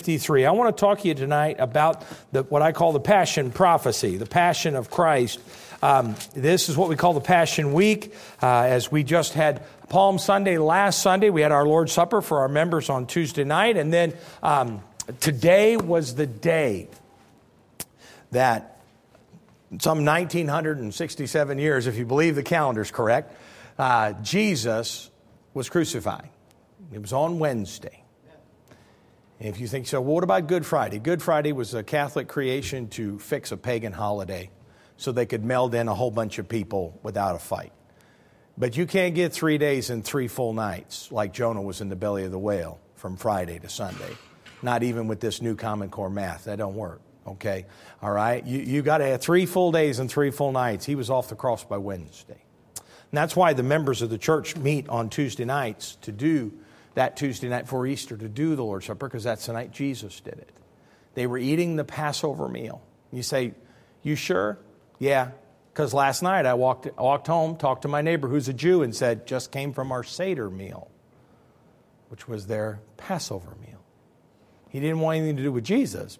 53. I want to talk to you tonight about what I call the Passion Prophecy, the Passion of Christ. This is what we call the Passion Week. As we just had Palm Sunday last Sunday, we had our Lord's Supper for our members on Tuesday night. And then today was the day that some 1967 years, if you believe the calendar's correct, Jesus was crucified. It was on Wednesday. And if you think so, well, what about Good Friday? Good Friday was a Catholic creation to fix a pagan holiday so they could meld in a whole bunch of people without a fight. But you can't get 3 days and 3 full nights like Jonah was in the belly of the whale from Friday to Sunday. Not even with this new Common Core math. That don't work, okay? All right? You got to have 3 full days and 3 full nights. He was off the cross by Wednesday. And that's why the members of the church meet on Tuesday nights to do that Tuesday night before Easter to do the Lord's Supper, because that's the night Jesus did it. They were eating the Passover meal. You say, you sure? Yeah, because last night I walked home, talked to my neighbor who's a Jew, and said, just came from our Seder meal, which was their Passover meal. He didn't want anything to do with Jesus,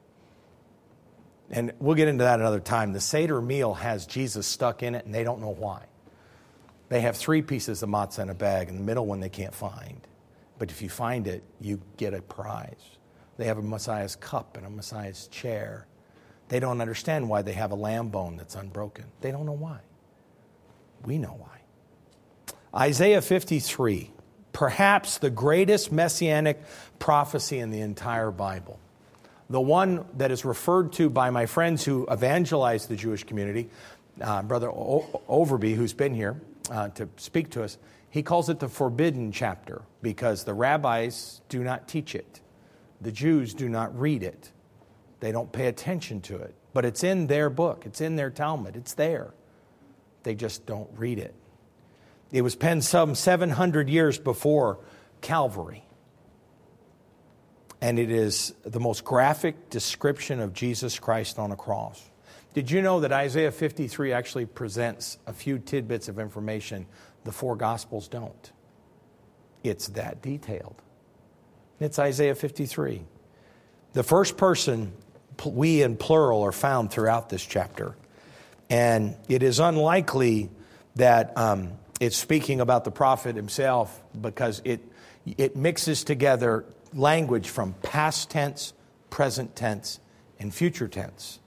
and we'll get into that another time. The Seder meal has Jesus stuck in it, and they don't know why. They have 3 pieces of matzah in a bag, and the middle one they can't find. But if you find it, you get a prize. They have a Messiah's cup and a Messiah's chair. They don't understand why they have a lamb bone that's unbroken. They don't know why. We know why. Isaiah 53, perhaps the greatest messianic prophecy in the entire Bible. The one that is referred to by my friends who evangelize the Jewish community, Brother Overby, who's been here to speak to us, he calls it the forbidden chapter because the rabbis do not teach it. The Jews do not read it. They don't pay attention to it. But it's in their book. It's in their Talmud. It's there. They just don't read it. It was penned some 700 years before Calvary. And it is the most graphic description of Jesus Christ on a cross. Did you know that Isaiah 53 actually presents a few tidbits of information the 4 Gospels don't? It's that detailed. It's Isaiah 53. The first person, we in plural, are found throughout this chapter. And it is unlikely that it's speaking about the prophet himself because it mixes together language from past tense, present tense, and future tense.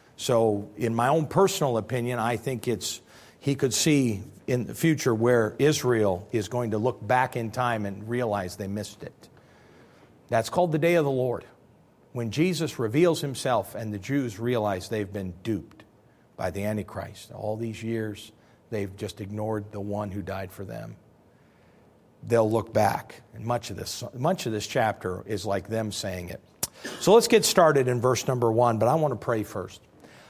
So in my own personal opinion, I think he could see in the future where Israel is going to look back in time and realize they missed it. That's called the day of the Lord, when Jesus reveals himself and the Jews realize they've been duped by the Antichrist. All these years, they've just ignored the one who died for them. They'll look back, and much of this chapter is like them saying it. So let's get started in verse number 1, but I want to pray first.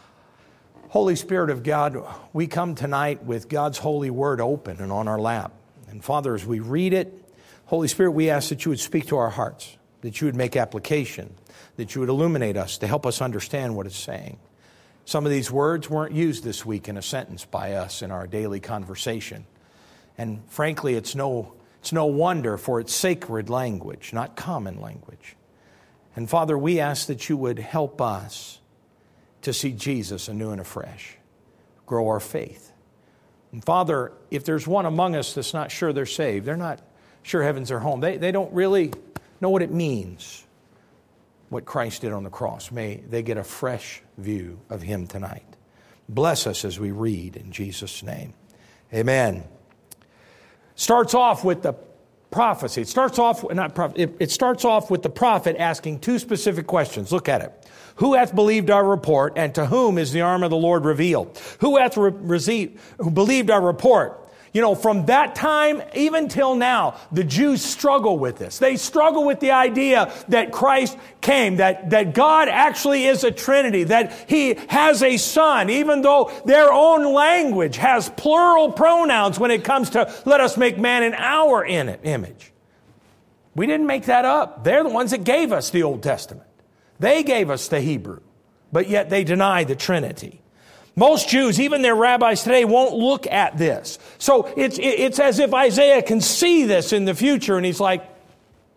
Holy Spirit of God, we come tonight with God's holy word open and on our lap. And Father, as we read it, Holy Spirit, we ask that you would speak to our hearts, that you would make application, that you would illuminate us to help us understand what it's saying. Some of these words weren't used this week in a sentence by us in our daily conversation. And frankly, it's no wonder, for it's sacred language, not common language. And Father, we ask that you would help us to see Jesus anew and afresh, grow our faith. And Father, if there's one among us that's not sure they're saved, they're not sure heaven's their home, they don't really know what it means, what Christ did on the cross. May they get a fresh view of him tonight. Bless us as we read in Jesus' name. Amen. Starts off with the prophecy. It starts off with the prophet asking 2 specific questions. Look at it. Who hath believed our report, and to whom is the arm of the Lord revealed? Who hath believed our report? You know, from that time, even till now, the Jews struggle with this. They struggle with the idea that Christ came, that God actually is a Trinity, that he has a son, even though their own language has plural pronouns when it comes to let us make man in our image. We didn't make that up. They're the ones that gave us the Old Testament. They gave us the Hebrew, but yet they deny the Trinity. Most Jews, even their rabbis today, won't look at this. So it's as if Isaiah can see this in the future, and he's like,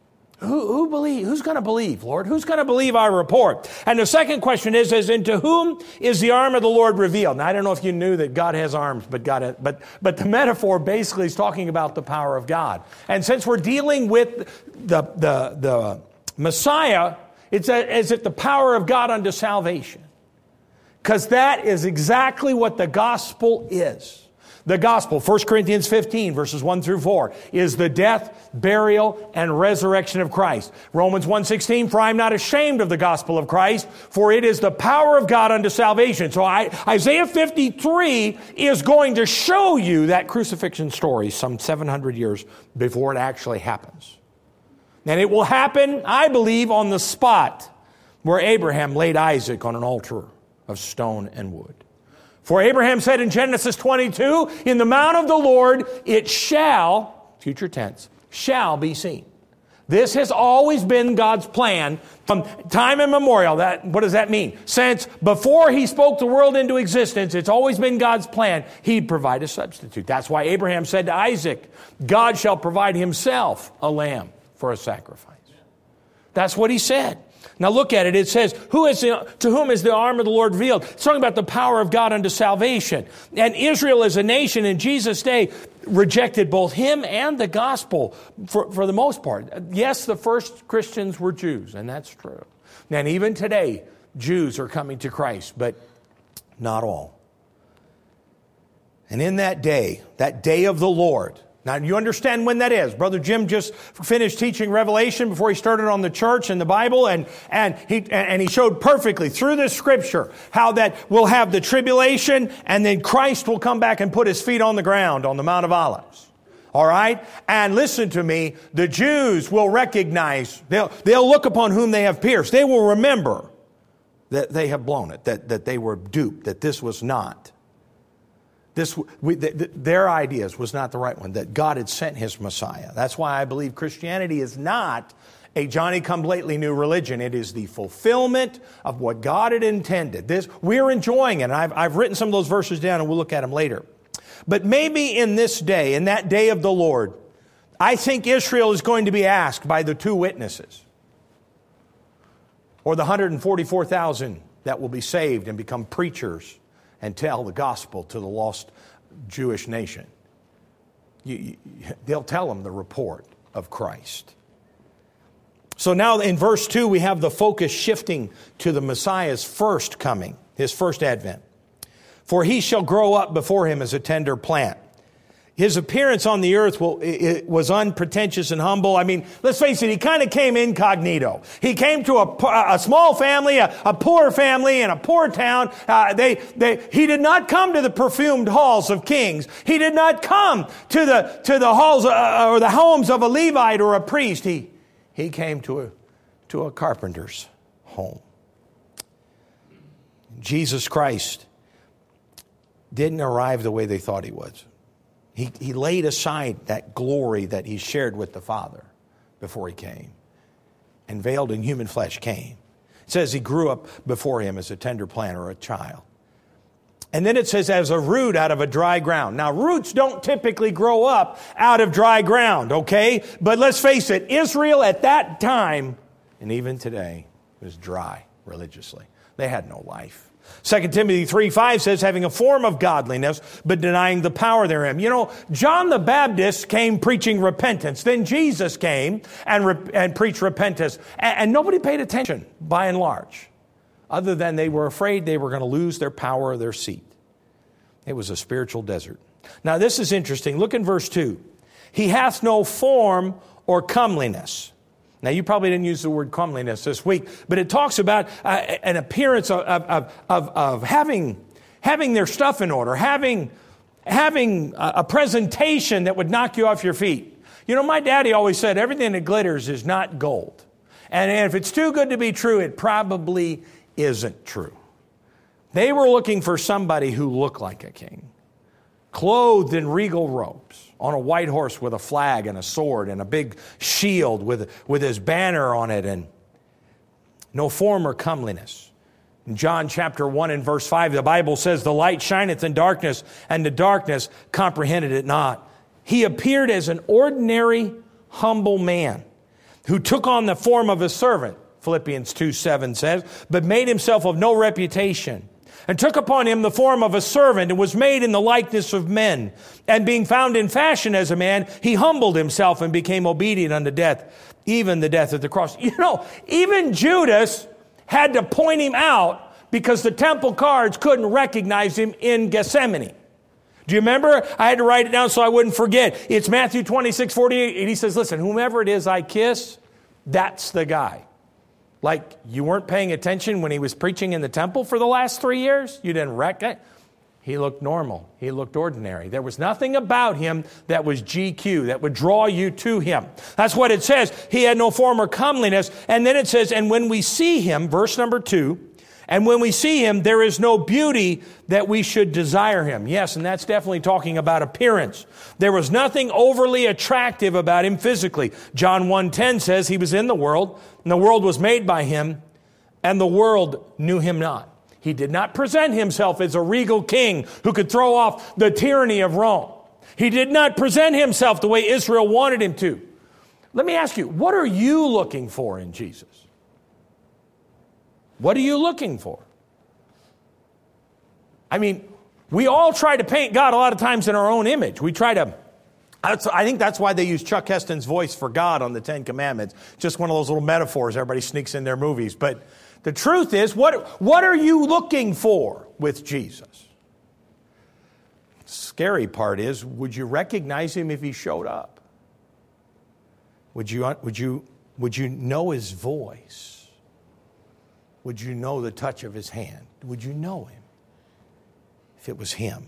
Who's going to believe, Lord? Who's going to believe our report? And the second question is into whom is the arm of the Lord revealed? Now, I don't know if you knew that God has arms, but the metaphor basically is talking about the power of God. And since we're dealing with the Messiah, it's as if the power of God unto salvation. Because that is exactly what the gospel is. The gospel, 1 Corinthians 15, verses 1 through 4, is the death, burial, and resurrection of Christ. Romans 1:16, for I am not ashamed of the gospel of Christ, for it is the power of God unto salvation. So Isaiah 53 is going to show you that crucifixion story some 700 years before it actually happens. And it will happen, I believe, on the spot where Abraham laid Isaac on an altar of stone and wood. For Abraham said in Genesis 22, in the mount of the Lord it shall, future tense, shall be seen. This has always been God's plan from time immemorial. What does that mean? Since before he spoke the world into existence, it's always been God's plan. He'd provide a substitute. That's why Abraham said to Isaac, God shall provide himself a lamb for a sacrifice. That's what he said. Now look at it. It says, to whom is the arm of the Lord revealed? It's talking about the power of God unto salvation. And Israel as a nation in Jesus' day rejected both him and the gospel for the most part. Yes, the first Christians were Jews, and that's true. And even today, Jews are coming to Christ, but not all. And in that day of the Lord, now, you understand when that is. Brother Jim just finished teaching Revelation before he started on the church and the Bible, and he showed perfectly through this scripture how that we'll have the tribulation, and then Christ will come back and put his feet on the ground on the Mount of Olives. All right? And listen to me, the Jews will recognize, they'll look upon whom they have pierced. They will remember that they have blown it, that they were duped, that this was not. Their ideas was not the right one, that God had sent his Messiah. That's why I believe Christianity is not a Johnny-come-lately new religion. It is the fulfillment of what God had intended. We're enjoying it. And I've written some of those verses down, and we'll look at them later. But maybe in this day, in that day of the Lord, I think Israel is going to be asked by the two witnesses, or the 144,000 that will be saved and become preachers and tell the gospel to the lost Jewish nation. They'll tell them the report of Christ. So now in verse 2, we have the focus shifting to the Messiah's first coming, his first advent. For he shall grow up before him as a tender plant. His appearance on the earth was unpretentious and humble. I mean, let's face it, he kind of came incognito. He came to a small family, a poor family in a poor town. He did not come to the perfumed halls of kings. He did not come to the halls or the homes of a Levite or a priest. He came to a carpenter's home. Jesus Christ didn't arrive the way they thought he was. He laid aside that glory that he shared with the Father before he came, and veiled in human flesh came. It says he grew up before him as a tender plant or a child. And then it says as a root out of a dry ground. Now, roots don't typically grow up out of dry ground, okay? But let's face it, Israel at that time, and even today, was dry religiously. They had no life. 2 Timothy 3:5 says, having a form of godliness, but denying the power therein. You know, John the Baptist came preaching repentance. Then Jesus came and preached repentance. And nobody paid attention, by and large, other than they were afraid they were going to lose their power or their seat. It was a spiritual desert. Now, this is interesting. Look in verse 2. He hath no form or comeliness. Now, you probably didn't use the word comeliness this week, but it talks about an appearance of having their stuff in order, having a presentation that would knock you off your feet. You know, my daddy always said everything that glitters is not gold. And if it's too good to be true, it probably isn't true. They were looking for somebody who looked like a king, clothed in regal robes, on a white horse with a flag and a sword and a big shield with his banner on it, and no form or comeliness. In John chapter 1 and verse 5, the Bible says, the light shineth in darkness, and the darkness comprehended it not. He appeared as an ordinary, humble man. who took on the form of a servant, Philippians 2:7 says, but made himself of no reputation, and took upon him the form of a servant, and was made in the likeness of men. And being found in fashion as a man, he humbled himself and became obedient unto death, even the death of the cross. You know, even Judas had to point him out because the temple guards couldn't recognize him in Gethsemane. Do you remember? I had to write it down so I wouldn't forget. It's Matthew 26:48, and he says, listen, whomever it is I kiss, that's the guy. Like, you weren't paying attention when he was preaching in the temple for the last 3 years? You didn't recognize? He looked normal. He looked ordinary. There was nothing about him that was GQ, that would draw you to him. That's what it says. He had no form or comeliness. And then it says, and when we see him, verse number 2, and when we see him, there is no beauty that we should desire him. Yes, and that's definitely talking about appearance. There was nothing overly attractive about him physically. John 1:10 says he was in the world, and the world was made by him, and the world knew him not. He did not present himself as a regal king who could throw off the tyranny of Rome. He did not present himself the way Israel wanted him to. Let me ask you, what are you looking for in Jesus? What are you looking for? I mean, we all try to paint God a lot of times in our own image. I think that's why they use Chuck Heston's voice for God on the Ten Commandments. Just one of those little metaphors everybody sneaks in their movies. But the truth is, what are you looking for with Jesus? The scary part is, would you recognize him if he showed up? Would you know his voice? Would you know the touch of his hand? Would you know him if it was him?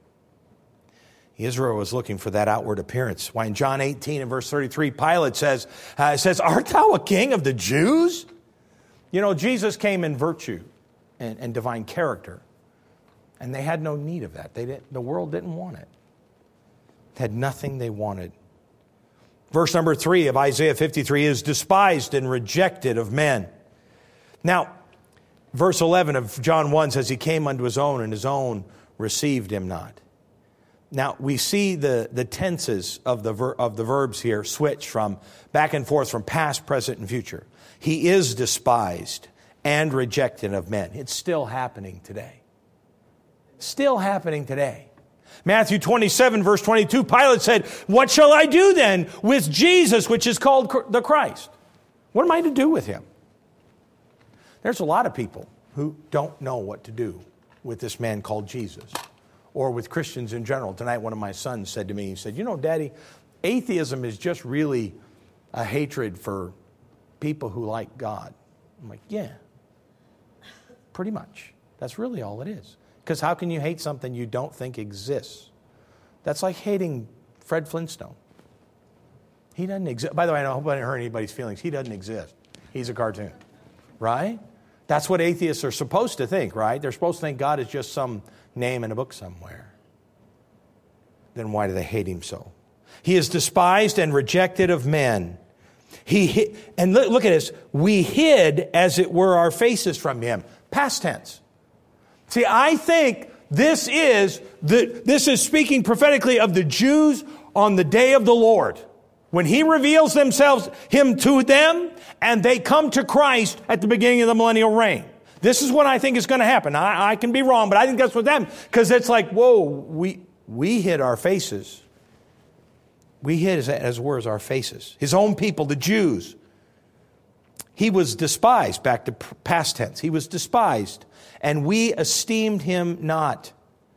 Israel was looking for that outward appearance. Why in John 18 and verse 33, Pilate says, art thou a king of the Jews? You know, Jesus came in virtue and divine character. And they had no need of that. The world didn't want it. It had nothing they wanted. Verse number 3 of Isaiah 53 is despised and rejected of men. Now, verse 11 of John 1 says, he came unto his own, and his own received him not. Now, we see the tenses of the verbs here switch from back and forth from past, present, and future. He is despised and rejected of men. It's still happening today. Still happening today. Matthew 27, verse 22, Pilate said, what shall I do then with Jesus, which is called the Christ? What am I to do with him? There's a lot of people who don't know what to do with this man called Jesus, or with Christians in general. Tonight, one of my sons said to me, he said, you know, Daddy, atheism is just really a hatred for people who like God. I'm like, yeah, pretty much. That's really all it is. Because how can you hate something you don't think exists? That's like hating Fred Flintstone. He doesn't exist. By the way, I hope I didn't hurt anybody's feelings. He doesn't exist. He's a cartoon, right? That's what atheists are supposed to think, right? They're supposed to think God is just some name in a book somewhere. Then why do they hate him so? He is despised and rejected of men. And look at this. We hid, as it were, our faces from him. Past tense. See, I think this is speaking prophetically of the Jews on the day of the Lord. When he reveals him to them, and they come to Christ at the beginning of the millennial reign. This is what I think is going to happen. I can be wrong, but I think that's what them, because it's like, whoa, we hid our faces. We hid as it were as our faces. His own people, the Jews. He was despised, back to past tense. He was despised, and we esteemed him not.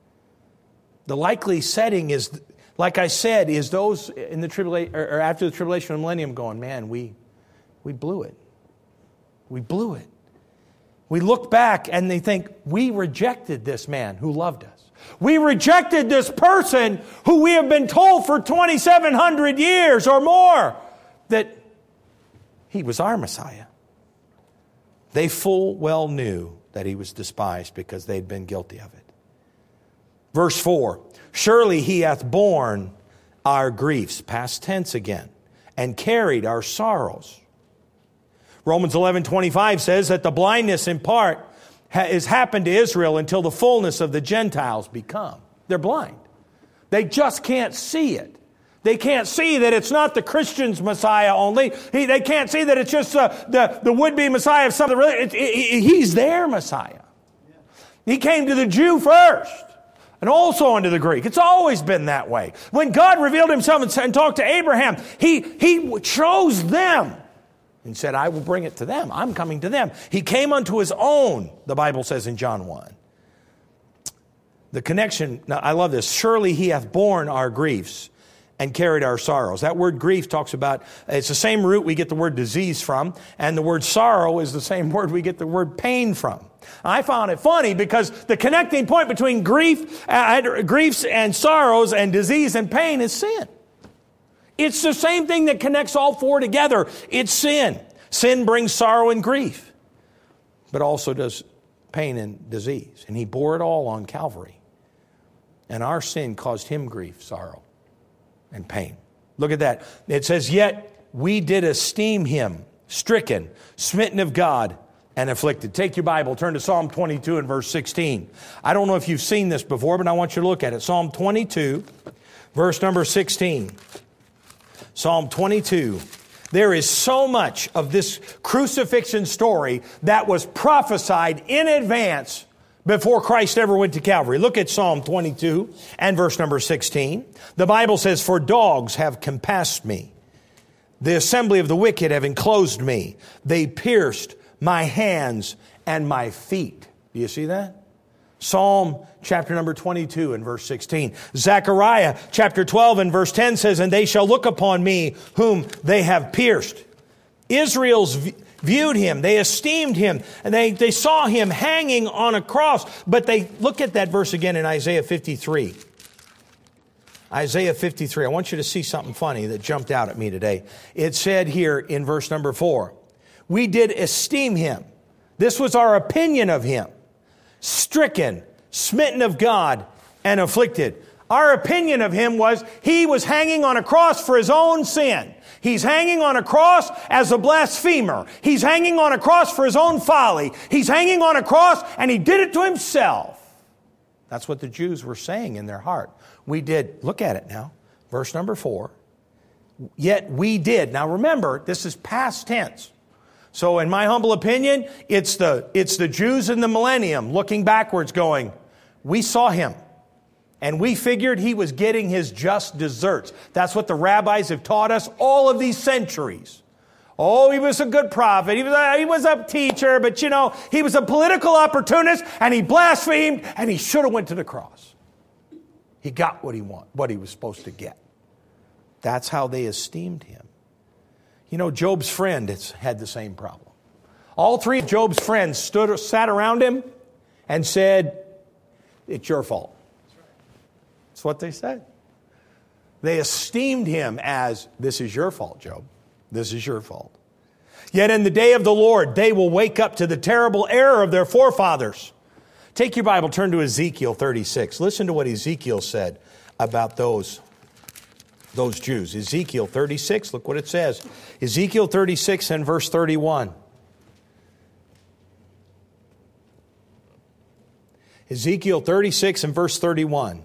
The likely setting is, like I said, is those in the tribulation or after the tribulation of the millennium going, man, we blew it. We blew it. We look back and they think, we rejected this man who loved us. We rejected this person who we have been told for 2,700 years or more that he was our Messiah. They full well knew that he was despised because they'd been guilty of it. Verse 4, surely he hath borne our griefs, past tense again, and carried our sorrows. Romans 11:25 says that the blindness in part has happened to Israel until the fullness of the Gentiles become. They're blind. They just can't see it. They can't see that it's not the Christian's Messiah only. They can't see that it's just the would-be Messiah of something. He's their Messiah. He came to the Jew first and also unto the Greek. It's always been that way. When God revealed himself and talked to Abraham, he chose them and said, I will bring it to them. I'm coming to them. He came unto his own, the Bible says in John 1. The connection, now I love this. Surely he hath borne our griefs and carried our sorrows. That word grief talks about, it's the same root we get the word disease from, and the word sorrow is the same word we get the word pain from. I found it funny because the connecting point between griefs and sorrows and disease and pain is sin. It's the same thing that connects all four together. It's sin. Sin brings sorrow and grief, but also does pain and disease. And he bore it all on Calvary. And our sin caused him grief, sorrow, and pain. Look at that. It says, yet we did esteem him stricken, smitten of God, and afflicted. Take your Bible, turn to Psalm 22 and verse 16. I don't know if you've seen this before, but I want you to look at it. Psalm 22, verse number 16. Psalm 22. There is so much of this crucifixion story that was prophesied in advance before Christ ever went to Calvary. Look at Psalm 22 and verse number 16. The Bible says, for dogs have compassed me. The assembly of the wicked have enclosed me. They pierced my hands and my feet. Do you see that? Psalm chapter number 22 and verse 16. Zechariah chapter 12 and verse 10 says, and they shall look upon me whom they have pierced. Israel's viewed him, they esteemed him, and they saw him hanging on a cross. But they look at that verse again in Isaiah 53. Isaiah 53. I want you to see something funny that jumped out at me today. It said here in verse number 4, we did esteem him. This was our opinion of him. Stricken, smitten of God, and afflicted. Our opinion of him was he was hanging on a cross for his own sin. He's hanging on a cross as a blasphemer. He's hanging on a cross for his own folly. He's hanging on a cross and he did it to himself. That's what the Jews were saying in their heart. We did, look at it now, verse number 4. Yet we did. Now remember, this is past tense. So in my humble opinion, it's the Jews in the millennium looking backwards going, we saw him and we figured he was getting his just deserts. That's what the rabbis have taught us all of these centuries. Oh, he was a good prophet. He was a teacher, but he was a political opportunist and he blasphemed and he should have went to the cross. He got what he was supposed to get. That's how they esteemed him. Job's friend had the same problem. All three of Job's friends sat around him and said, it's your fault. That's what they said. They esteemed him as, this is your fault, Job. This is your fault. Yet in the day of the Lord, they will wake up to the terrible error of their forefathers. Take your Bible, turn to Ezekiel 36. Listen to what Ezekiel said about those Jews. Ezekiel 36, look what it says. Ezekiel 36 and verse 31. Ezekiel 36 and verse 31.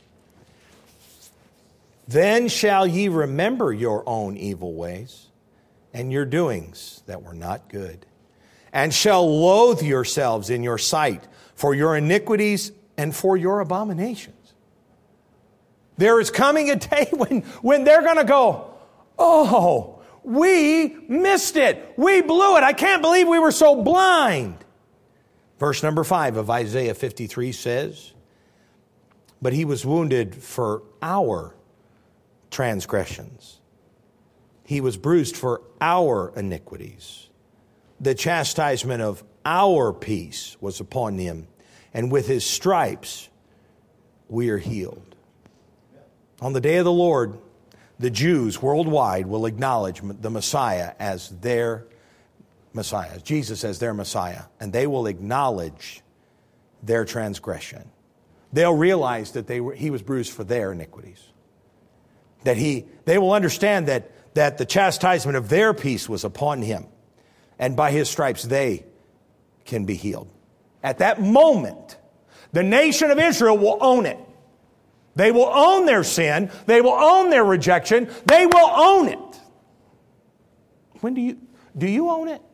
Then shall ye remember your own evil ways and your doings that were not good, and shall loathe yourselves in your sight for your iniquities and for your abominations. There is coming a day when they're going to go, oh, we missed it. We blew it. I can't believe we were so blind. Verse number 5 of Isaiah 53 says, but he was wounded for our transgressions. He was bruised for our iniquities. The chastisement of our peace was upon him, and with his stripes we are healed. On the day of the Lord, the Jews worldwide will acknowledge the Messiah as their Messiah, Jesus as their Messiah, and they will acknowledge their transgression. They'll realize that he was bruised for their iniquities. That they will understand that the chastisement of their peace was upon him, and by his stripes they can be healed. At that moment, the nation of Israel will own it. They will own their sin. They will own their rejection. They will own it. When do you own it?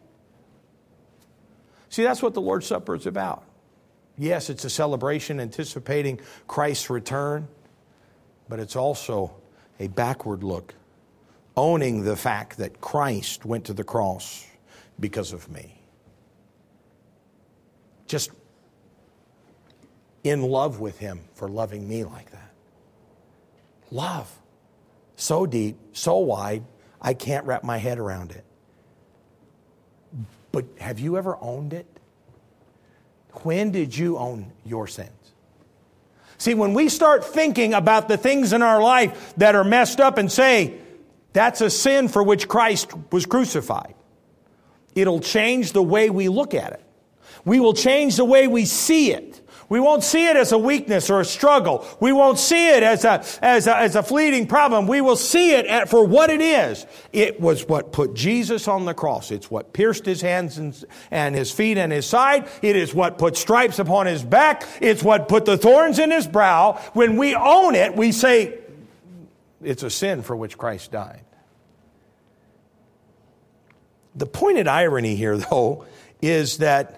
See, that's what the Lord's Supper is about. Yes, it's a celebration anticipating Christ's return, but it's also a backward look, owning the fact that Christ went to the cross because of me. Just in love with Him for loving me like that. Love. So deep, so wide, I can't wrap my head around it. But have you ever owned it? When did you own your sins? See, when we start thinking about the things in our life that are messed up and say, that's a sin for which Christ was crucified, it'll change the way we look at it. We will change the way we see it. We won't see it as a weakness or a struggle. We won't see it as a fleeting problem. We will see it for what it is. It was what put Jesus on the cross. It's what pierced His hands and His feet and His side. It is what put stripes upon His back. It's what put the thorns in His brow. When we own it, we say, it's a sin for which Christ died. The pointed irony here, though, is that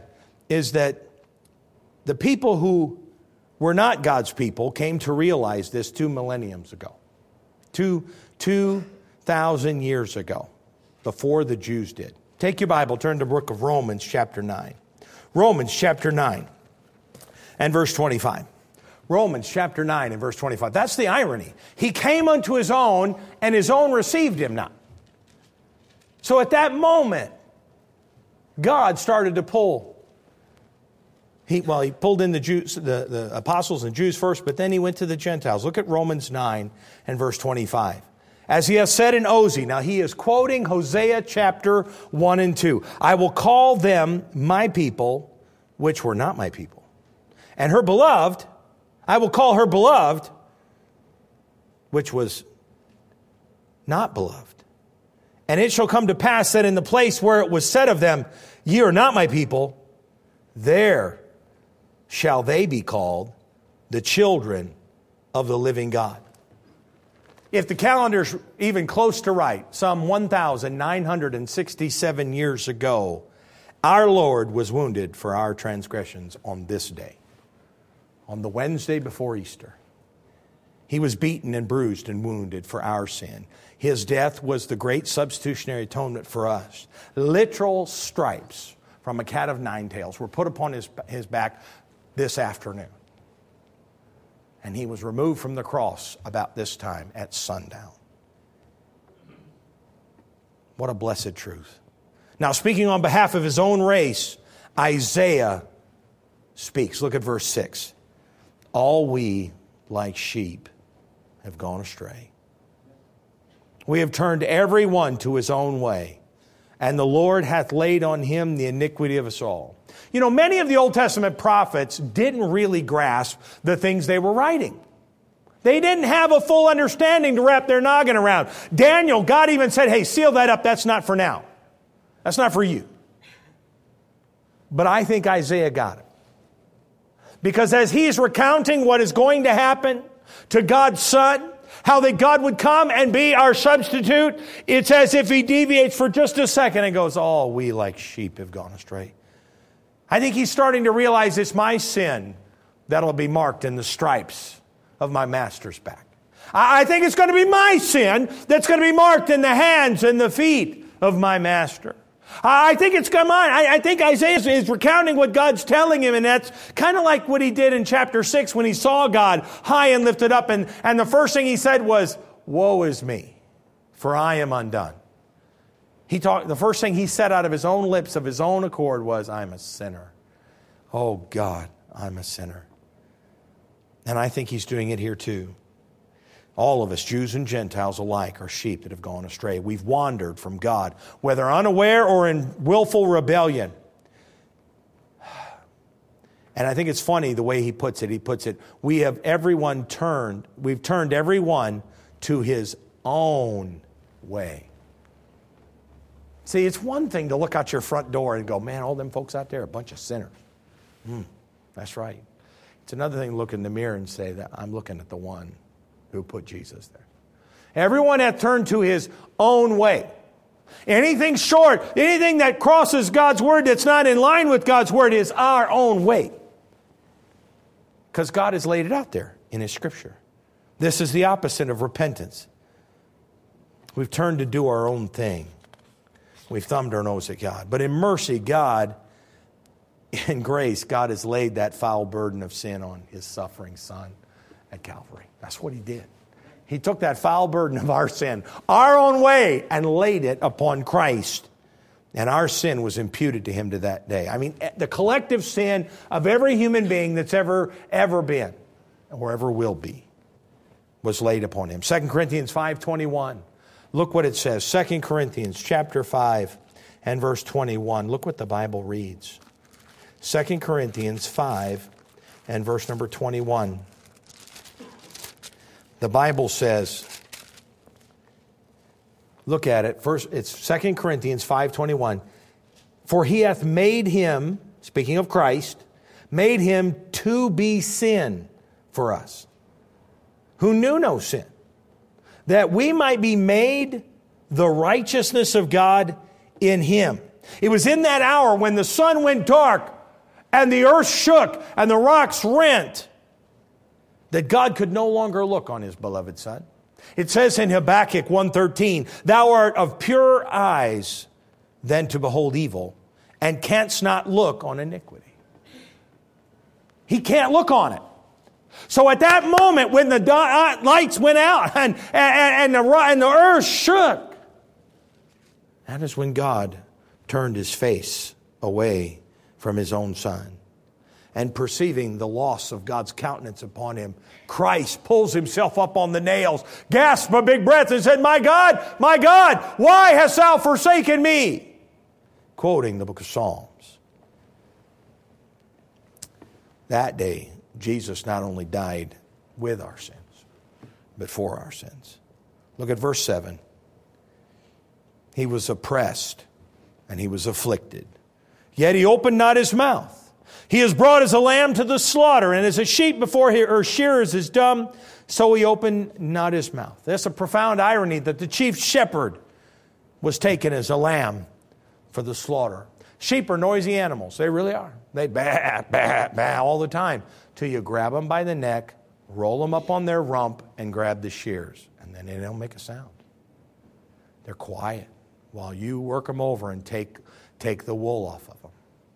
the people who were not God's people came to realize this 2 millenniums ago. 2,000 years ago, before the Jews did. Take your Bible, turn to the book of Romans chapter 9. Romans chapter 9 and verse 25. Romans chapter 9 and verse 25. That's the irony. He came unto His own, and His own received Him not. So at that moment, God started to pull. He pulled in the Jews, the apostles and Jews first, but then He went to the Gentiles. Look at Romans 9 and verse 25. As He has said in Ozee, now he is quoting Hosea chapter 1 and 2. I will call them my people, which were not my people. And her beloved, I will call her beloved, which was not beloved. And it shall come to pass that in the place where it was said of them, ye are not my people, there shall they be called the children of the living God. If the calendar's even close to right, some 1,967 years ago, our Lord was wounded for our transgressions on this day, on the Wednesday before Easter. He was beaten and bruised and wounded for our sin. His death was the great substitutionary atonement for us. Literal stripes from a cat of nine tails were put upon his back this afternoon. And He was removed from the cross about this time at sundown. What a blessed truth. Now, speaking on behalf of His own race, Isaiah speaks. Look at verse 6. All we, like sheep, have gone astray. We have turned every one to his own way, and the Lord hath laid on Him the iniquity of us all. You know, many of the Old Testament prophets didn't really grasp the things they were writing. They didn't have a full understanding to wrap their noggin around. Daniel, God even said, hey, seal that up. That's not for now. That's not for you. But I think Isaiah got it. Because as he's recounting what is going to happen to God's Son, how that God would come and be our substitute, it's as if he deviates for just a second and goes, all we like sheep have gone astray. I think he's starting to realize it's my sin that'll be marked in the stripes of my master's back. I think it's going to be my sin that's going to be marked in the hands and the feet of my master. I think it's come on. I think Isaiah is recounting what God's telling him, and that's kind of like what he did in chapter 6 when he saw God high and lifted up, and the first thing he said was, woe is me, for I am undone. The first thing he said out of his own lips of his own accord was, I'm a sinner. Oh God, I'm a sinner. And I think he's doing it here too. All of us, Jews and Gentiles alike, are sheep that have gone astray. We've wandered from God, whether unaware or in willful rebellion. And I think it's funny the way he puts it. He puts it, we've turned everyone to his own way. See, it's one thing to look out your front door and go, man, all them folks out there are a bunch of sinners. That's right. It's another thing to look in the mirror and say that I'm looking at the one who put Jesus there. Everyone hath turned to his own way. Anything short, anything that crosses God's word that's not in line with God's word is our own way. Because God has laid it out there in his scripture. This is the opposite of repentance. We've turned to do our own thing. We've thumbed our nose at God. But in mercy, God, in grace, God has laid that foul burden of sin on his suffering Son at Calvary. That's what he did. He took that foul burden of our sin, our own way, and laid it upon Christ. And our sin was imputed to him to that day. I mean, the collective sin of every human being that's ever been or ever will be was laid upon him. 2 Corinthians 5:21. Look what it says. 2 Corinthians chapter 5 and verse 21. Look what the Bible reads. 2 Corinthians 5 and verse number 21. The Bible says, look at it. First, it's 2 Corinthians 5:21. For he hath made him, speaking of Christ, made him to be sin for us, who knew no sin, that we might be made the righteousness of God in him. It was in that hour when the sun went dark and the earth shook and the rocks rent that God could no longer look on his beloved Son. It says in Habakkuk 1:13, thou art of purer eyes than to behold evil, and canst not look on iniquity. He can't look on it. So at that moment when the lights went out and the earth shook, that is when God turned his face away from his own Son. And perceiving the loss of God's countenance upon him, Christ pulls himself up on the nails, gasped a big breath and said, my God, why hast thou forsaken me? Quoting the book of Psalms. That day, Jesus not only died with our sins, but for our sins. Look at verse 7. He was oppressed and he was afflicted, yet he opened not his mouth. He is brought as a lamb to the slaughter, and as a sheep before her shearers is dumb, so he opened not his mouth. That's a profound irony that the chief shepherd was taken as a lamb for the slaughter. Sheep are noisy animals. They really are. They baa, baa, baa all the time till you grab them by the neck, roll them up on their rump, and grab the shears. And then they don't make a sound. They're quiet while you work them over and take the wool off of them.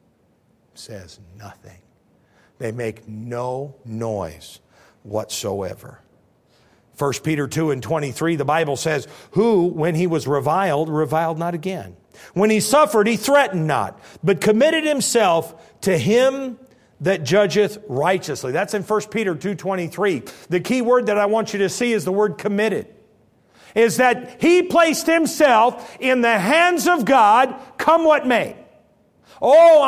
Says nothing. They make no noise whatsoever. 1 Peter 2:23, the Bible says, who, when he was reviled not again. When he suffered, he threatened not, but committed himself to him that judgeth righteously. That's in 1 Peter 2:23. The key word that I want you to see is the word committed. Is that he placed himself in the hands of God, come what may. Oh,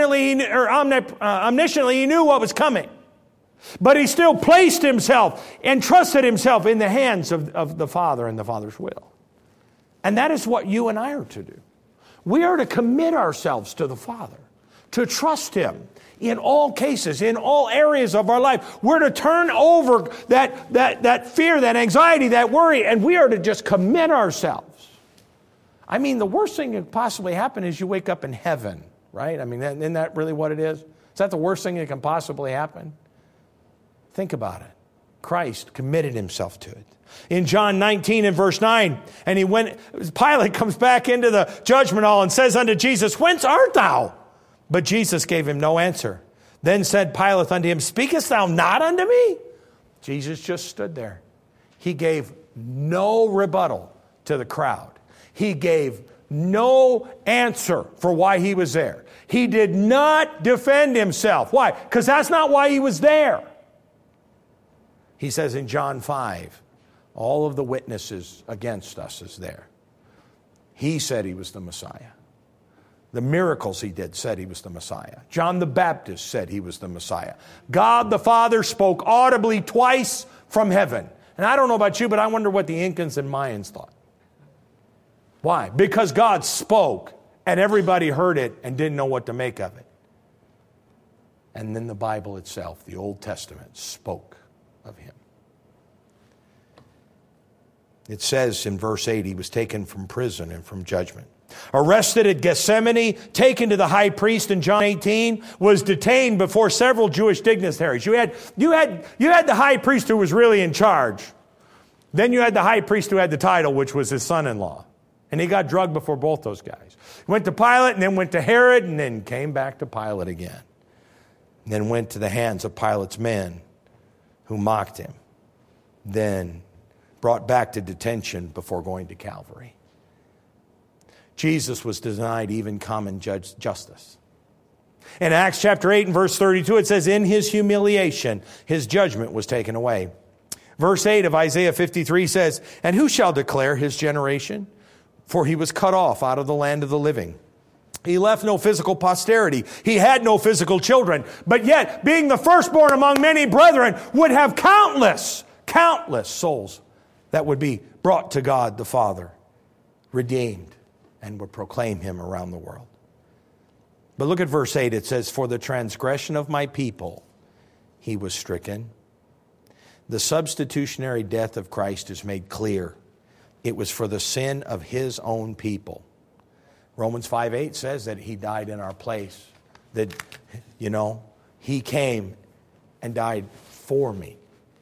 omnisciently, he knew what was coming. But he still placed himself and trusted himself in the hands of the Father and the Father's will. And that is what you and I are to do. We are to commit ourselves to the Father, to trust him in all cases, in all areas of our life. We're to turn over that fear, that anxiety, that worry, and we are to just commit ourselves. I mean, the worst thing that could possibly happen is you wake up in heaven. Right? I mean, isn't that really what it is? Is that the worst thing that can possibly happen? Think about it. Christ committed himself to it. In John 19 and verse 9, and Pilate comes back into the judgment hall and says unto Jesus, whence art thou? But Jesus gave him no answer. Then said Pilate unto him, speakest thou not unto me? Jesus just stood there. He gave no rebuttal to the crowd. He gave no answer for why he was there. He did not defend himself. Why? Because that's not why he was there. He says in John 5, all of the witnesses against us is there. He said he was the Messiah. The miracles he did said he was the Messiah. John the Baptist said he was the Messiah. God the Father spoke audibly twice from heaven. And I don't know about you, but I wonder what the Incans and Mayans thought. Why? Because God spoke and everybody heard it and didn't know what to make of it. And then the Bible itself, the Old Testament, spoke of him. It says in verse 8, he was taken from prison and from judgment. Arrested at Gethsemane, taken to the high priest in John 18, was detained before several Jewish dignitaries. You had the high priest who was really in charge. Then you had the high priest who had the title, which was his son-in-law. And he got drugged before both those guys. He went to Pilate and then went to Herod and then came back to Pilate again. And then went to the hands of Pilate's men who mocked him. Then brought back to detention before going to Calvary. Jesus was denied even common justice. In Acts chapter 8 and verse 32, it says, in his humiliation, his judgment was taken away. Verse 8 of Isaiah 53 says, and who shall declare his generation? For he was cut off out of the land of the living. He left no physical posterity. He had no physical children. But yet, being the firstborn among many brethren, would have countless souls that would be brought to God the Father, redeemed, and would proclaim him around the world. But look at verse 8. It says, for the transgression of my people he was stricken. The substitutionary death of Christ is made clear. It was for the sin of his own people. Romans 5:8 says that he died in our place. That, he came and died for me.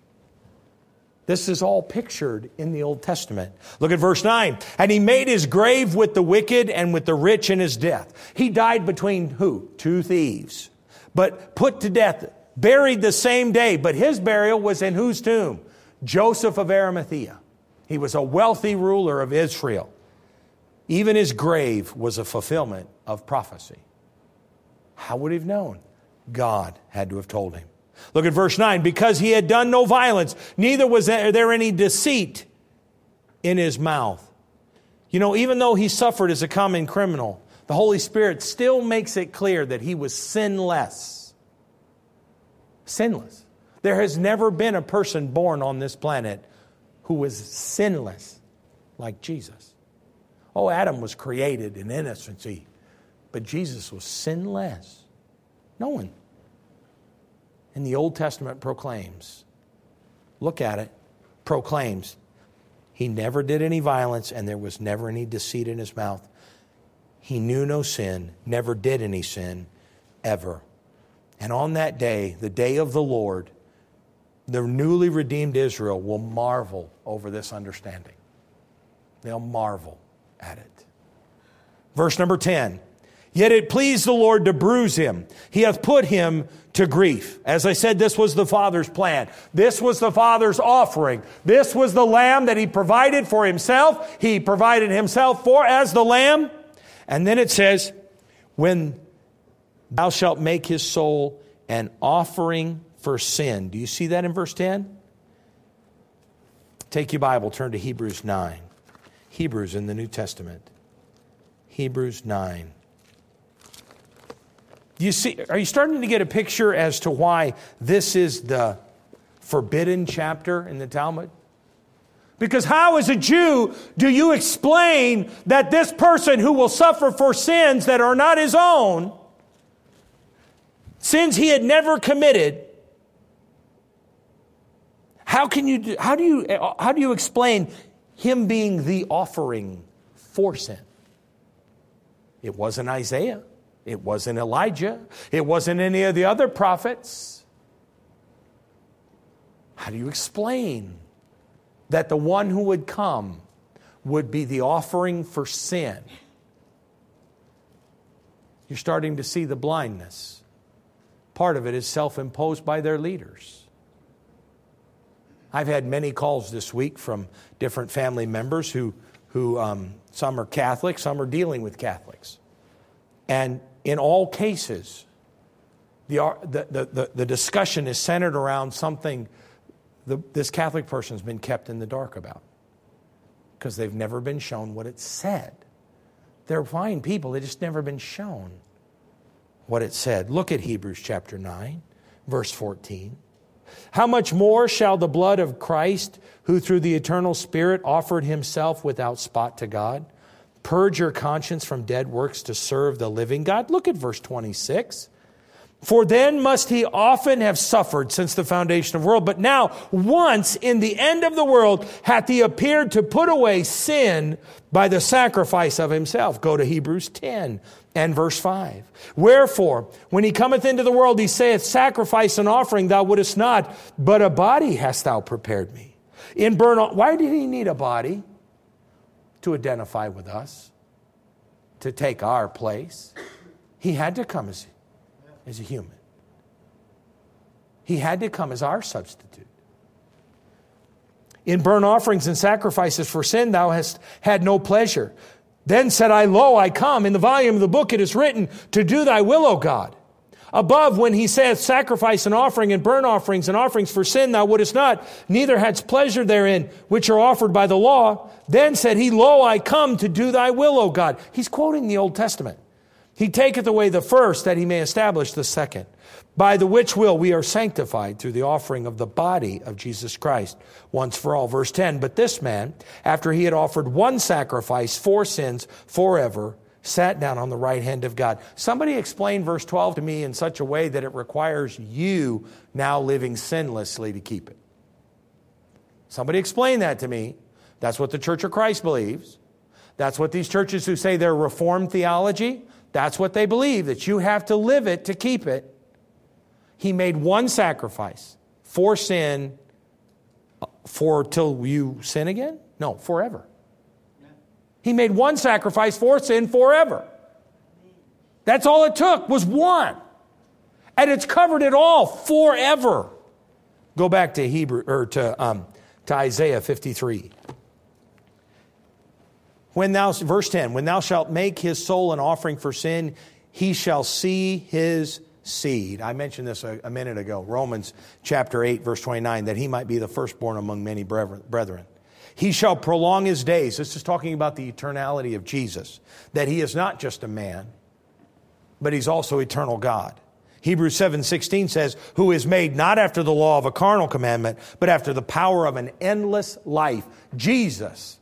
This is all pictured in the Old Testament. Look at verse 9. And he made his grave with the wicked and with the rich in his death. He died between who? Two thieves. But put to death, buried the same day. But his burial was in whose tomb? Joseph of Arimathea. He was a wealthy ruler of Israel. Even his grave was a fulfillment of prophecy. How would he have known? God had to have told him. Look at verse 9. Because he had done no violence, neither was there any deceit in his mouth. Even though he suffered as a common criminal, the Holy Spirit still makes it clear that he was sinless. Sinless. There has never been a person born on this planet who was sinless like Jesus. Oh, Adam was created in innocency, but Jesus was sinless. No one. And the Old Testament proclaims, look at it, proclaims, he never did any violence and there was never any deceit in his mouth. He knew no sin, never did any sin, ever. And on that day, the day of the Lord, the newly redeemed Israel will marvel over this understanding. They'll marvel at it. Verse number 10. Yet it pleased the Lord to bruise him. He hath put him to grief. As I said, this was the Father's plan. This was the Father's offering. This was the lamb that he provided for himself. He provided himself for as the lamb. And then it says, when thou shalt make his soul an offering for sin. Do you see that in verse 10? Take your Bible, turn to Hebrews 9. Hebrews in the New Testament. Hebrews 9. Are you starting to get a picture as to why this is the forbidden chapter in the Talmud? Because how, as a Jew, do you explain that this person who will suffer for sins that are not his own, sins he had never committed, how do you explain him being the offering for sin? It wasn't Isaiah. It wasn't Elijah. It wasn't any of the other prophets. How do you explain that the one who would come would be the offering for sin? You're starting to see the blindness. Part of it is self-imposed by their leaders. I've had many calls this week from different family members who some are Catholic, some are dealing with Catholics. And in all cases, the discussion is centered around something this Catholic person's been kept in the dark about because they've never been shown what it said. They're fine people, they've just never been shown what it said. Look at Hebrews chapter 9, verse 14. How much more shall the blood of Christ, who through the eternal Spirit offered himself without spot to God, purge your conscience from dead works to serve the living God? Look at verse 26. For then must he often have suffered since the foundation of the world. But now, once in the end of the world, hath he appeared to put away sin by the sacrifice of himself. Go to Hebrews 10 and verse 5. Wherefore, when he cometh into the world, he saith, sacrifice and offering thou wouldest not, but a body hast thou prepared me. Why did he need a body? To identify with us, to take our place. He had to come as a human. He had to come as our substitute. In burnt offerings and sacrifices for sin thou hast had no pleasure. Then said I, lo, I come. In the volume of the book it is written, to do thy will, O God. Above, when he saith, sacrifice and offering and burnt offerings and offerings for sin thou wouldest not, neither hadst pleasure therein, which are offered by the law. Then said he, lo, I come to do thy will, O God. He's quoting the Old Testament. He taketh away the first, that he may establish the second. By the which will we are sanctified through the offering of the body of Jesus Christ, once for all. Verse 10, but this man, after he had offered one sacrifice for sins forever, sat down on the right hand of God. Somebody explain verse 12 to me in such a way that it requires you now living sinlessly to keep it. Somebody explain that to me. That's what the Church of Christ believes. That's what these churches who say they're Reformed theology, that's what they believe, that you have to live it to keep it. He made one sacrifice for sin till you sin again? No, forever. He made one sacrifice for sin forever. That's all it took, was one. And it's covered it all forever. Go back to Isaiah 53. Verse 10, when thou shalt make his soul an offering for sin, he shall see his seed. I mentioned this a minute ago. Romans chapter 8, verse 29, that he might be the firstborn among many brethren. He shall prolong his days. This is talking about the eternality of Jesus. That he is not just a man, but he's also eternal God. Hebrews 7:16 says, who is made not after the law of a carnal commandment, but after the power of an endless life. Jesus,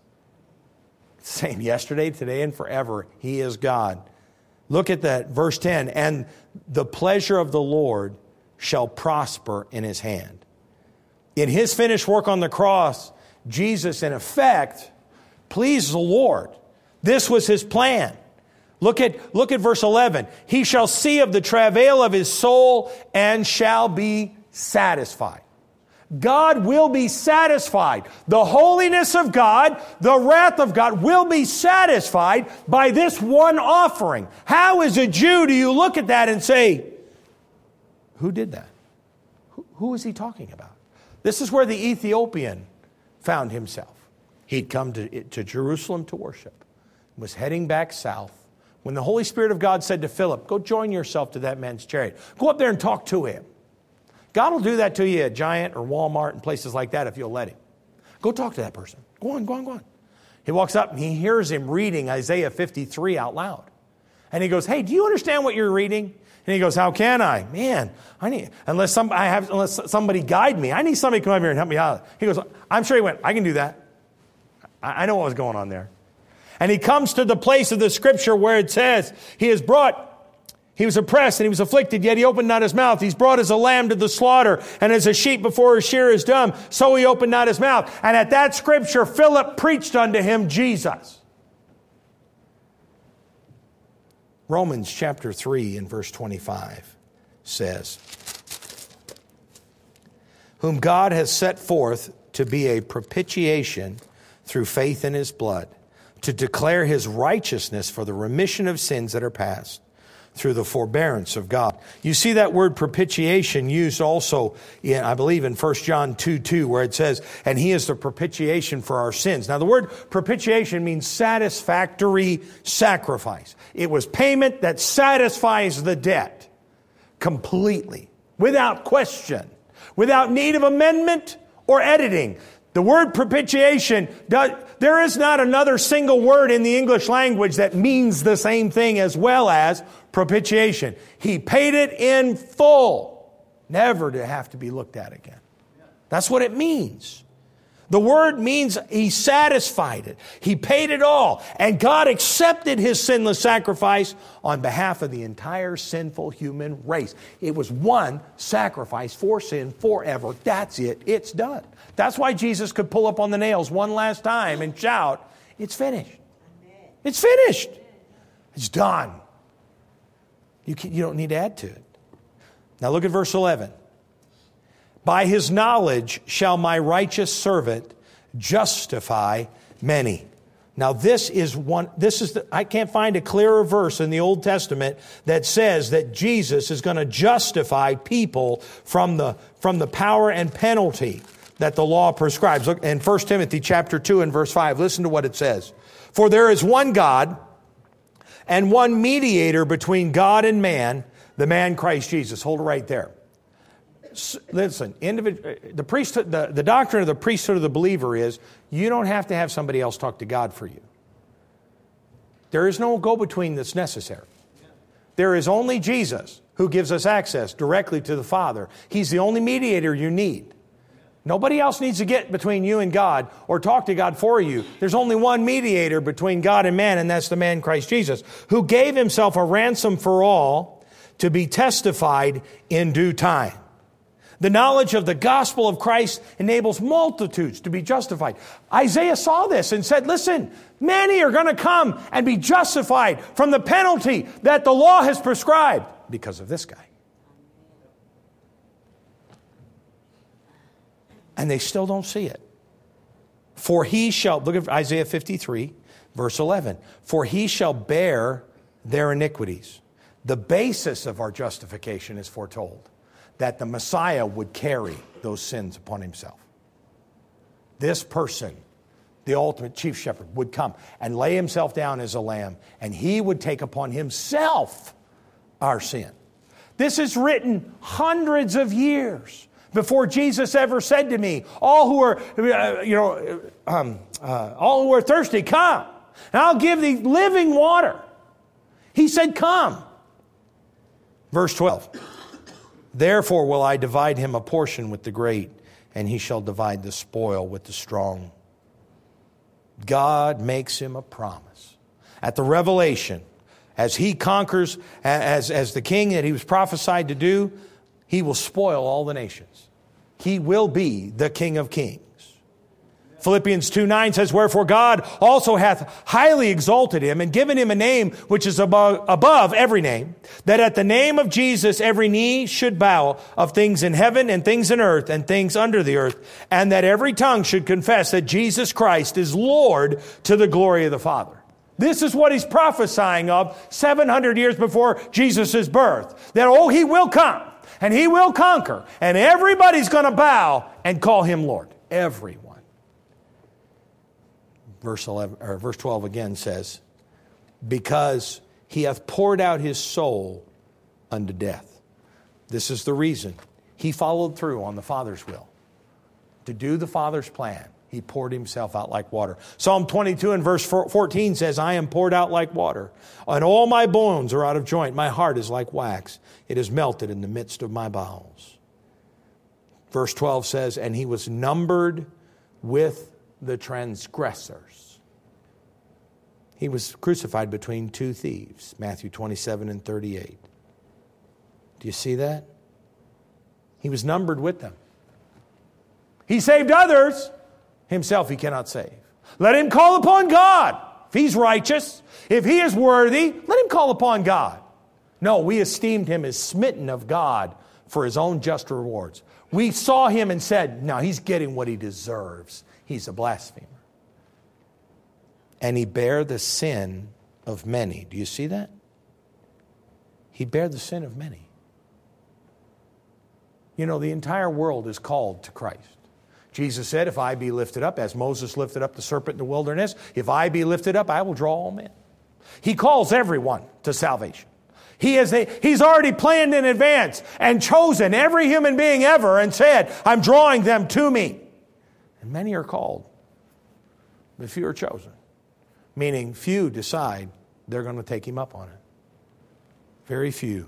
same yesterday, today, and forever. He is God. Look at that, verse 10. And the pleasure of the Lord shall prosper in his hand. In his finished work on the cross, Jesus, in effect, pleased the Lord. This was his plan. Look at verse 11. He shall see of the travail of his soul and shall be satisfied. God will be satisfied. The holiness of God, the wrath of God will be satisfied by this one offering. How, as a Jew, do you look at that and say, who did that? Who is he talking about? This is where the Ethiopian found himself. He'd come to Jerusalem to worship, was heading back south, when the Holy Spirit of God said to Philip, go join yourself to that man's chariot. Go up there and talk to him. God will do that to you at Giant or Walmart and places like that if you'll let him. Go talk to that person. Go on. He walks up and he hears him reading Isaiah 53 out loud. And he goes, hey, do you understand what you're reading? And he goes, how can I? Man, unless somebody guide me. I need somebody to come over here and help me out. He goes, I'm sure he went, I can do that. I know what was going on there. And he comes to the place of the scripture where it says, he was oppressed and he was afflicted, yet he opened not his mouth. He's brought as a lamb to the slaughter, and as a sheep before her shearer is dumb, so he opened not his mouth. And at that scripture, Philip preached unto him Jesus. Romans chapter 3 and verse 25 says, whom God has set forth to be a propitiation through faith in his blood, to declare his righteousness for the remission of sins that are past, through the forbearance of God. You see that word propitiation used also, I believe, in 1 John 2:2, where it says, and he is the propitiation for our sins. Now, the word propitiation means satisfactory sacrifice. It was payment that satisfies the debt completely, without question, without need of amendment or editing. The word propitiation, there is not another single word in the English language that means the same thing as well as propitiation. He paid it in full, never to have to be looked at again. That's what it means. The word means He satisfied it. He paid it all. And God accepted His sinless sacrifice on behalf of the entire sinful human race. It was one sacrifice for sin forever. That's it. It's done. That's why Jesus could pull up on the nails one last time and shout, "It's finished. It's finished. It's done." You don't need to add to it. Now look at verse 11. "By His knowledge shall my righteous servant justify many." Now I can't find a clearer verse in the Old Testament that says that Jesus is going to justify people from the power and penalty that the law prescribes. Look in 1 Timothy chapter 2 and verse 5. Listen to what it says. "For there is one God and one mediator between God and man, the man Christ Jesus." Hold it right there. Listen, the priesthood, the doctrine of the priesthood of the believer is you don't have to have somebody else talk to God for you. There is no go-between that's necessary. There is only Jesus who gives us access directly to the Father. He's the only mediator you need. Nobody else needs to get between you and God or talk to God for you. There's only one mediator between God and man, and that's the man Christ Jesus, who gave Himself a ransom for all to be testified in due time. The knowledge of the gospel of Christ enables multitudes to be justified. Isaiah saw this and said, listen, many are going to come and be justified from the penalty that the law has prescribed because of this guy. And they still don't see it. For He shall, look at Isaiah 53, verse 11. For He shall bear their iniquities. The basis of our justification is foretold, that the Messiah would carry those sins upon Himself. This person, the ultimate chief shepherd, would come and lay Himself down as a lamb, and He would take upon Himself our sin. This is written hundreds of years before Jesus ever said to me, all who are thirsty, come, and I'll give thee living water. He said, come. Verse 12. Therefore will I divide him a portion with the great, and he shall divide the spoil with the strong. God makes him a promise. At the revelation, as he conquers, as the king that he was prophesied to do, he will spoil all the nations. He will be the King of kings. Philippians 2:9 says, wherefore God also hath highly exalted him and given him a name which is above every name, that at the name of Jesus every knee should bow, of things in heaven and things in earth and things under the earth, and that every tongue should confess that Jesus Christ is Lord, to the glory of the Father. This is what he's prophesying of 700 years before Jesus' birth. That, he will come and he will conquer, and everybody's going to bow and call him Lord. Everyone. Verse 12 again says, because he hath poured out his soul unto death. This is the reason. He followed through on the Father's will. To do the Father's plan, he poured himself out like water. Psalm 22 and verse 14 says, I am poured out like water, and all my bones are out of joint. My heart is like wax. It is melted in the midst of my bowels. Verse 12 says, and he was numbered with the transgressors. He was crucified between two thieves, Matthew 27 and 38. Do you see that? He was numbered with them. He saved others. Himself he cannot save. Let him call upon God. If he's righteous, if he is worthy, let him call upon God. No, we esteemed him as smitten of God for his own just rewards. We saw him and said, no, he's getting what he deserves. He's a blasphemer. And he bare the sin of many. Do you see that? He bare the sin of many. You know, the entire world is called to Christ. Jesus said, if I be lifted up, as Moses lifted up the serpent in the wilderness, if I be lifted up, I will draw all men. He calls everyone to salvation. He's already planned in advance and chosen every human being ever and said, I'm drawing them to me. And many are called, but few are chosen. Meaning few decide they're going to take him up on it. Very few.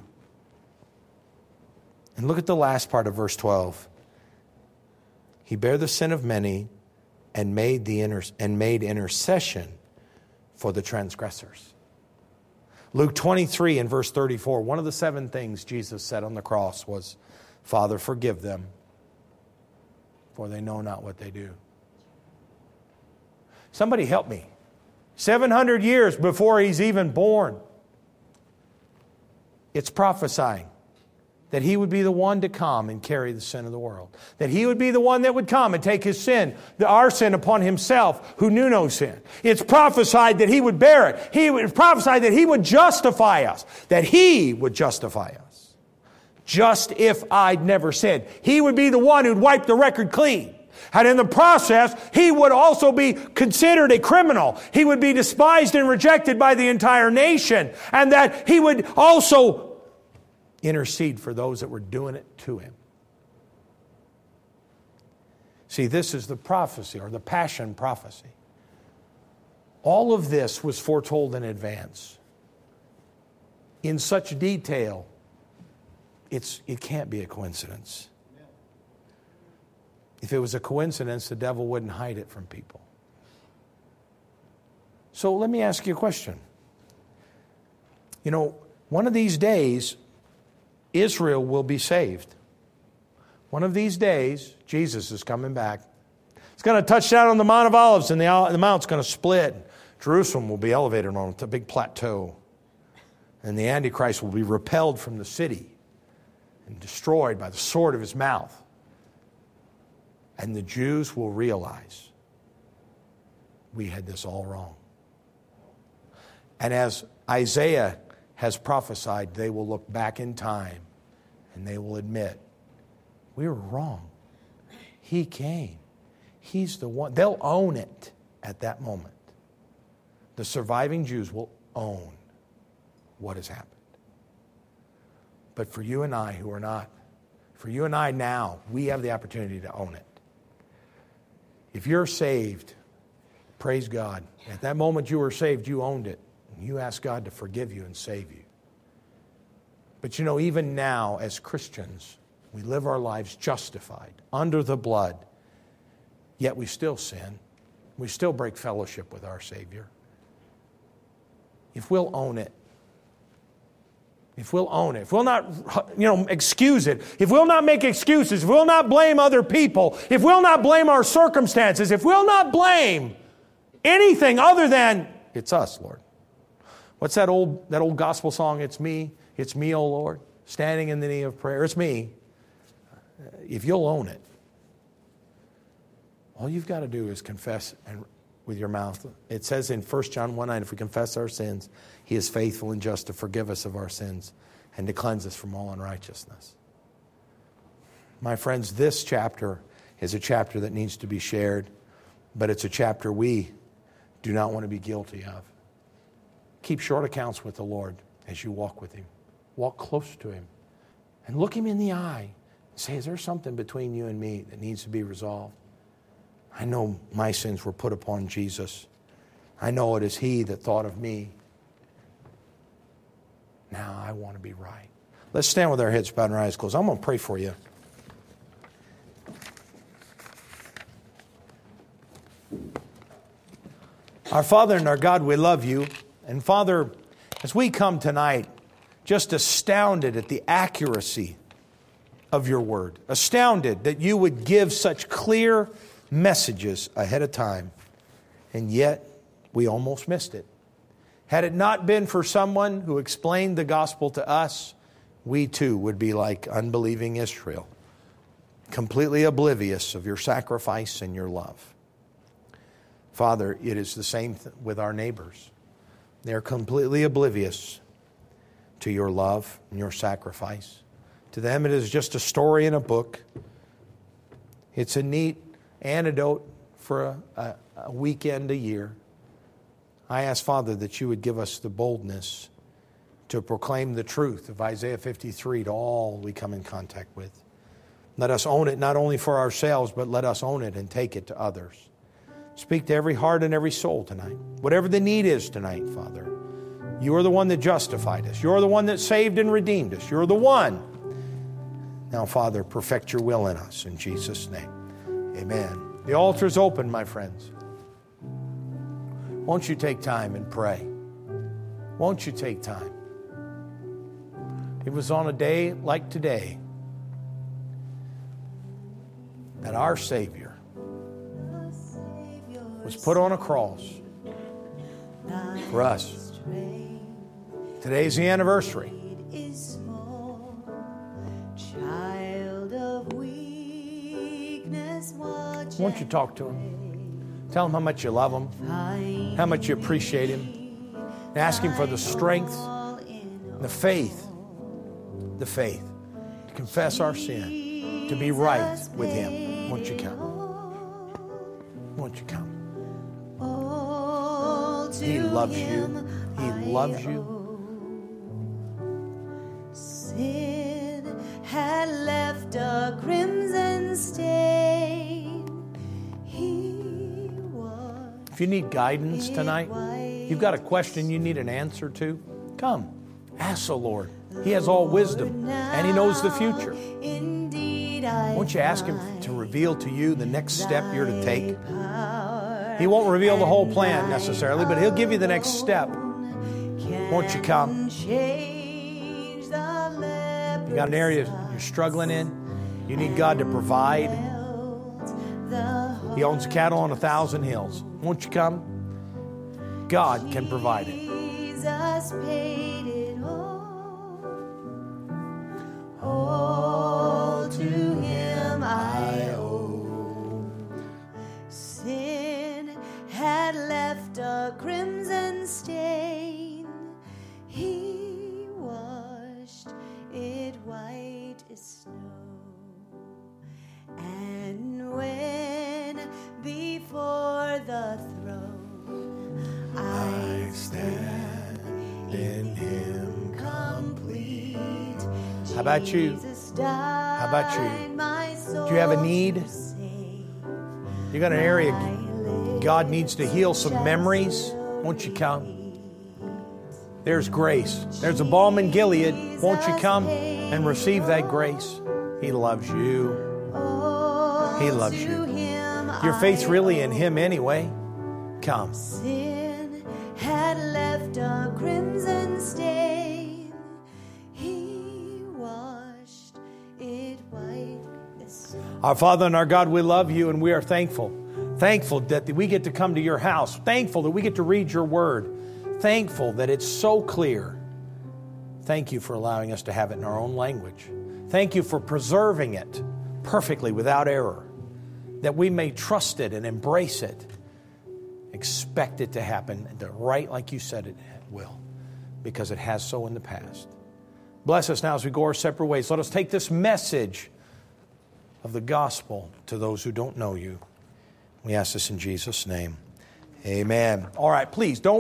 And look at the last part of verse 12. He bare the sin of many and made intercession for the transgressors. Luke 23 and verse 34, one of the 7 things Jesus said on the cross was, Father, forgive them, for they know not what they do. Somebody help me. 700 years before He's even born, it's prophesying that He would be the one to come and carry the sin of the world. That He would be the one that would come and take His sin, our sin, upon Himself, who knew no sin. It's prophesied that He would bear it. He would prophesy that He would justify us. That He would justify us. Just if I'd never sinned. He would be the one who'd wipe the record clean. And in the process, He would also be considered a criminal. He would be despised and rejected by the entire nation. And that He would also intercede for those that were doing it to Him. See, this is the prophecy, or the Passion prophecy. All of this was foretold in advance. In such detail, it can't be a coincidence. If it was a coincidence, the devil wouldn't hide it from people. So let me ask you a question. You know, one of these days, Israel will be saved. One of these days, Jesus is coming back. He's going to touch down on the Mount of Olives, and the mount's going to split. Jerusalem will be elevated on a big plateau. And the Antichrist will be repelled from the city and destroyed by the sword of his mouth. And the Jews will realize we had this all wrong. And as Isaiah has prophesied, they will look back in time and they will admit, we were wrong. He came. He's the one. They'll own it at that moment. The surviving Jews will own what has happened. But for you and I who are not, for you and I now, we have the opportunity to own it. If you're saved, praise God. At that moment you were saved, you owned it. You asked God to forgive you and save you. But you know, even now as Christians, we live our lives justified under the blood, yet we still sin. We still break fellowship with our Savior. If we'll own it, if we'll not, excuse it, if we'll not make excuses, if we'll not blame other people, if we'll not blame our circumstances, if we'll not blame anything other than, it's us, Lord. What's that old gospel song? It's me, O Lord, standing in the need of prayer. It's me. If you'll own it, all you've got to do is confess with your mouth. It says in 1 John 1:9, if we confess our sins, He is faithful and just to forgive us of our sins and to cleanse us from all unrighteousness. My friends, this chapter is a chapter that needs to be shared, but it's a chapter we do not want to be guilty of. Keep short accounts with the Lord as you walk with Him. Walk close to Him and look Him in the eye and say, is there something between you and me that needs to be resolved? I know my sins were put upon Jesus. I know it is He that thought of me. Now I want to be right. Let's stand with our heads bowed and our eyes closed. I'm going to pray for you. Our Father and our God, we love You. And Father, as we come tonight, just astounded at the accuracy of Your word. Astounded that You would give such clear messages ahead of time. And yet, we almost missed it. Had it not been for someone who explained the gospel to us, we too would be like unbelieving Israel, completely oblivious of Your sacrifice and Your love. Father, it is the same with our neighbors. They're completely oblivious to Your love and Your sacrifice. To them, it is just a story in a book. It's a neat antidote for a weekend a year. I ask, Father, that You would give us the boldness to proclaim the truth of Isaiah 53 to all we come in contact with. Let us own it not only for ourselves, but let us own it and take it to others. Speak to every heart and every soul tonight. Whatever the need is tonight, Father, You are the one that justified us. You're the one that saved and redeemed us. You're the one. Now, Father, perfect Your will in us. In Jesus' name, amen. The altar's open, my friends. Won't you take time and pray? Won't you take time? It was on a day like today that our Savior was put on a cross for us. Today's the anniversary. Won't you talk to Him? Tell Him how much you love Him, how much you appreciate Him, and ask Him for the strength, the faith to confess our sin, to be right with Him. Won't you come? Won't you come? He loves you. He loves you. Sin had left a crimson stain. He was. If you need guidance tonight, you've got a question you need an answer to, come. Ask the Lord. He has all wisdom, and He knows the future. Won't you ask Him to reveal to you the next step you're to take? He won't reveal the whole plan necessarily, but He'll give you the next step. Won't you come? You got an area you're struggling in? You need God to provide? He owns cattle on 1,000 hills. Won't you come? God can provide it. All to Him I owe. Sin had left a crimson stain. He washed it white as snow. And when before the throne I stand in Him complete. How about you? How about you? Do you have a need? You got an area God needs to heal some memories? Won't you come? There's grace. There's a balm in Gilead. Won't you come and receive that grace? He loves you. He loves you. Your faith's really in Him anyway. Come. Sin had left a crimson stain. Our Father and our God, we love you and we are thankful. Thankful that we get to come to your house. Thankful that we get to read your word. Thankful that it's so clear. Thank you for allowing us to have it in our own language. Thank you for preserving it perfectly without error, that we may trust it and embrace it. Expect it to happen right like you said it will, because it has so in the past. Bless us now as we go our separate ways. Let us take this message of the gospel to those who don't know you. We ask this in Jesus' name. Amen. All right, please don't